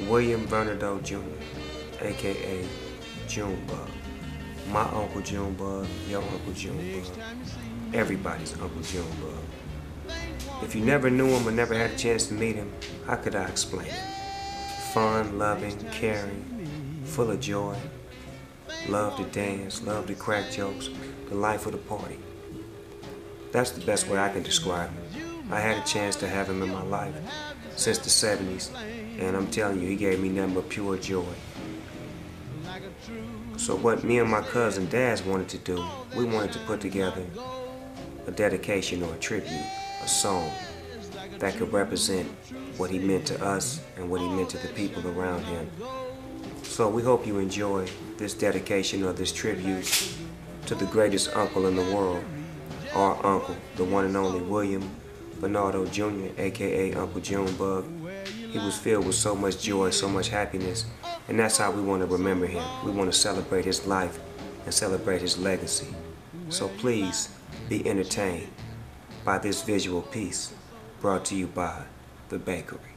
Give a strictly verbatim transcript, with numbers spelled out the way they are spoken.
William Bernardo Junior, aka Junebug. My Uncle Junebug, your Uncle Junebug, everybody's Uncle Junebug. If you never knew him or never had a chance to meet him, how could I explain it? Fun, loving, caring, full of joy, love to dance, love to crack jokes, the life of the party. That's the best way I can describe him. I had a chance to have him in my life since the seventies, and I'm telling you, he gave me nothing but pure joy. So what me and my cousin Daz wanted to do, we wanted to put together a dedication or a tribute, a song that could represent what he meant to us and what he meant to the people around him. So we hope you enjoy this dedication or this tribute to the greatest uncle in the world, our uncle, the one and only William Bernardo Junior, aka Uncle Junebug. He was filled with so much joy, so much happiness, and that's how we want to remember him. We want to celebrate his life and celebrate his legacy. So please be entertained by this visual piece brought to you by The Bakery.